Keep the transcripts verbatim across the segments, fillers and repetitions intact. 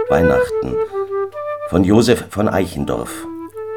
Weihnachten von Joseph von Eichendorff.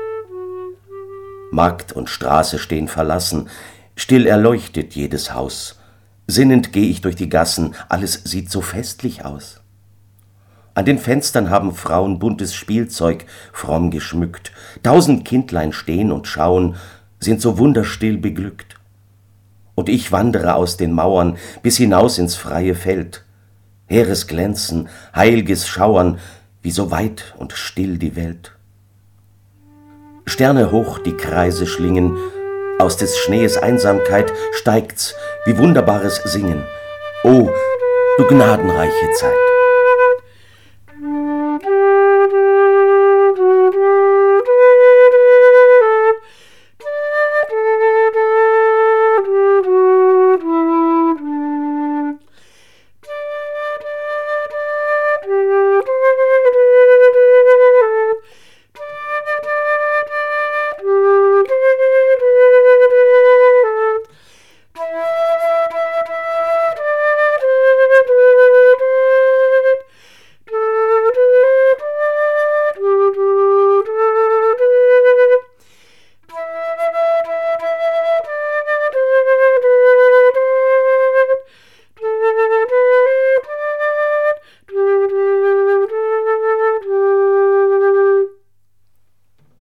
Markt und Straße stehen verlassen, still erleuchtet jedes Haus. Sinnend geh ich durch die Gassen, alles sieht so festlich aus. An den Fenstern haben Frauen buntes Spielzeug fromm geschmückt. Tausend Kindlein stehen und schauen, sind so wunderstill beglückt. Und ich wandere aus den Mauern bis hinaus ins freie Feld. Heeres Glänzen, heilges Schauern, wie so weit und still die Welt. Sterne hoch die Kreise schlingen, aus des Schnees Einsamkeit steigt's wie wunderbares Singen. O, du gnadenreiche Zeit!